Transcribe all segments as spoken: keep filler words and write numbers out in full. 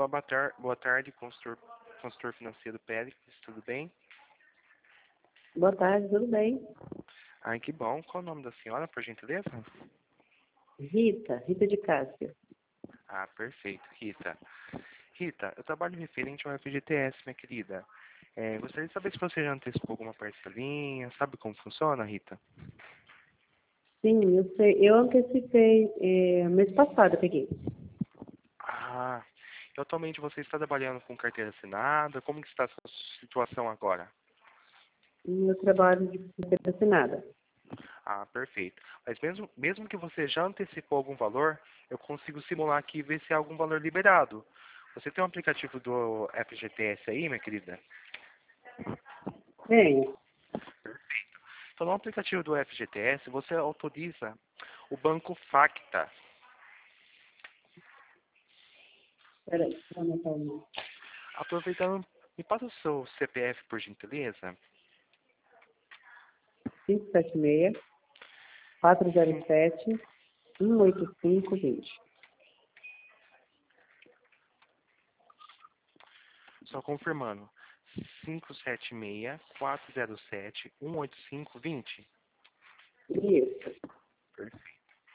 boa, tar boa tarde, consultor, consultor financeiro Pérez, tudo bem? Boa tarde, tudo bem? Ai, que bom. Qual o nome da senhora, por gentileza? Rita, Rita de Cássio. Ah, perfeito, Rita. Rita, eu trabalho referente ao F G T S, minha querida. É, gostaria de saber se você já antecipou alguma parcelinha, sabe como funciona, Rita? Sim, eu sei. Eu antecipei, é, mês passado eu peguei. Ah, e atualmente você está trabalhando com carteira assinada, como que está a sua situação agora? E eu trabalho de carteira assinada. Ah, perfeito. Mas mesmo, mesmo que você já antecipou algum valor, eu consigo simular aqui e ver se há algum valor liberado. Você tem um aplicativo do F G T S aí, minha querida? Tenho. Então, no aplicativo do F G T S, você autoriza o banco Facta. Peraí, deixa eu anotar o nome. Aproveitando, me passa o seu C P F, por gentileza. cinco sete seis, quatro zero Sim. sete, um oito cinco dois zero. Só confirmando. cinco sete seis, quatro zero sete, um oito cinco dois zero. Isso. Perfeito.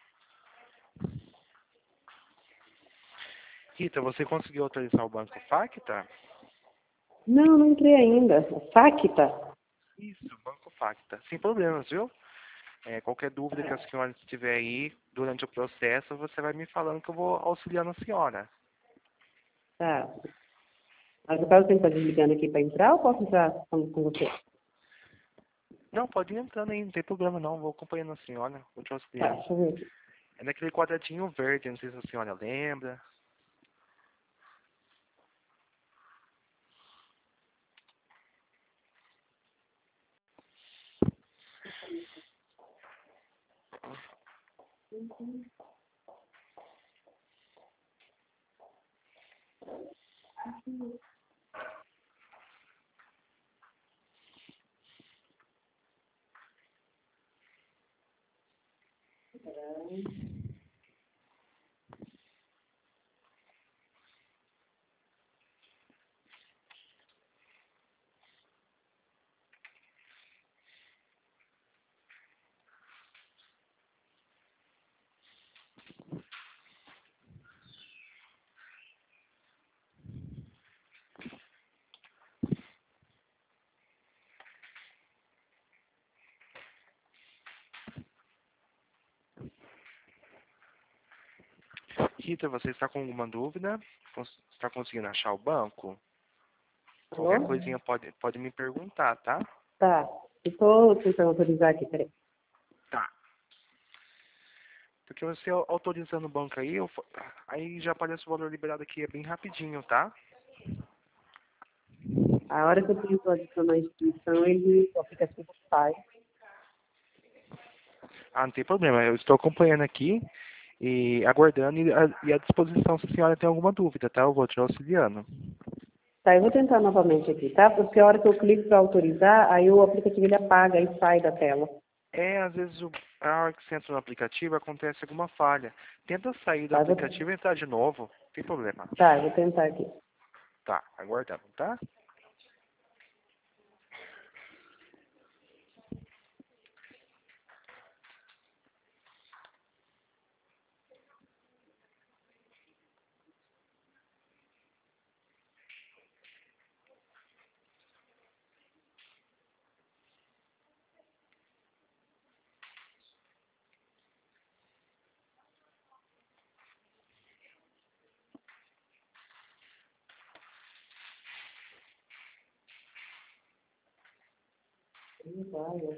Rita, você conseguiu autorizar o banco Facta? Não, não entrei ainda. Facta? Isso, Banco Facta. Sem problemas, viu? É, qualquer dúvida que a senhora tiver aí durante o processo, você vai me falando que eu vou auxiliando a senhora. Tá. Mas no caso, você está desligando aqui para entrar ou posso entrar com, com você? Não, pode ir entrando aí, não tem problema não. Vou acompanhando a senhora, vou te Tá, auxiliando. deixa eu ver aqui. É naquele quadradinho verde, não sei se a senhora lembra. Rita, você está com alguma dúvida? Cons- Está conseguindo achar o banco? Qualquer Alô? coisinha pode, pode me perguntar, tá? Tá. Eu estou tentando autorizar aqui, peraí. Tá. Porque você au- autorizando o banco aí, eu fa- aí já aparece o valor liberado aqui, é bem rapidinho, tá? A hora que eu tento adicionar a instituição, ele, o aplicativo sai. Ah, não tem problema, eu estou acompanhando aqui e aguardando e, a- e à disposição se a senhora tem alguma dúvida, tá? Eu vou te auxiliando. Tá, eu vou tentar novamente aqui, tá? Porque a hora que eu clico para autorizar, aí o aplicativo ele apaga e sai da tela. É, às vezes o, a hora que você entra no aplicativo acontece alguma falha. Tenta sair do Tá, eu vou, aplicativo e entrar de novo, não tem problema. tá, eu vou tentar aqui. Tá, aguardando, tá? Ih, vai, ó.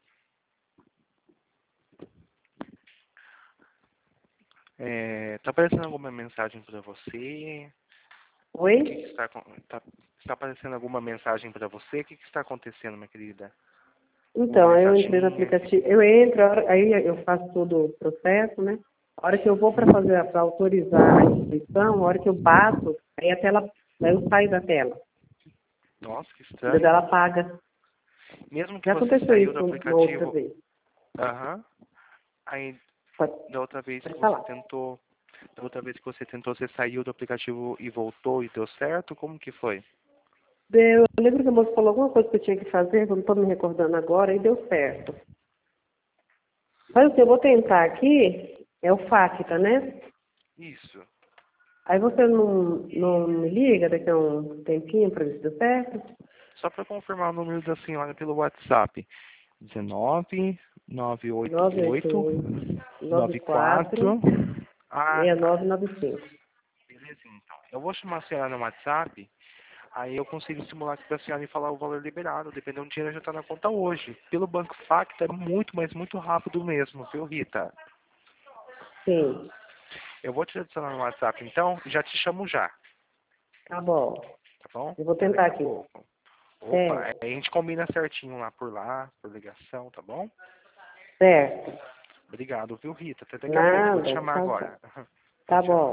É, tá aparecendo alguma mensagem para você? O que, que Oi? está, acon- tá, está aparecendo alguma mensagem para você? O que, que está acontecendo, minha querida? Alguma Então, aí eu entrei no mensaginha? aplicativo, eu entro, a hora- aí eu faço todo o processo, né? A hora que eu vou para fazer, para autorizar a inscrição, a hora que eu bato, aí a tela, aí eu saio da tela. Nossa, que Daí estranho. ela apaga. Mesmo que Já você aconteceu saiu do isso uma outra aplicativo, vez. aham, aí Pode, da outra vez que pode você falar. tentou, Da outra vez que você tentou, você saiu do aplicativo e voltou e deu certo? Como que foi? Deu, eu lembro que a moça falou alguma coisa que eu tinha que fazer, eu não estou me recordando agora, e deu certo. Mas assim, eu vou tentar aqui, é o FACTA, né? Isso. Aí você não, não me liga daqui a um tempinho para ver se deu certo? Só para confirmar o número da senhora pelo WhatsApp. dezenove, nove oito nove oito oito, oito, nove nove quatro, quatro. Ah, seis tá. nove nove cinco. Beleza, então. Eu vou chamar a senhora no WhatsApp, aí eu consigo simular aqui pra senhora e falar o valor liberado. Dependendo do dinheiro já tá na conta hoje. Pelo Banco Facta é muito, mas muito rápido mesmo, viu, Rita? Sim, Eu vou te adicionar no WhatsApp, então, e já te chamo já, tá bom. tá bom? Eu vou Até tentar daqui a aqui. pouco. Opa, Certo, aí a gente combina certinho lá por lá, por ligação, tá bom? certo. Obrigado, viu, Rita? Até daqui a pouco. Vou te Nada, chamar tchau, agora. tchau. Tchau, Tá tchau. bom.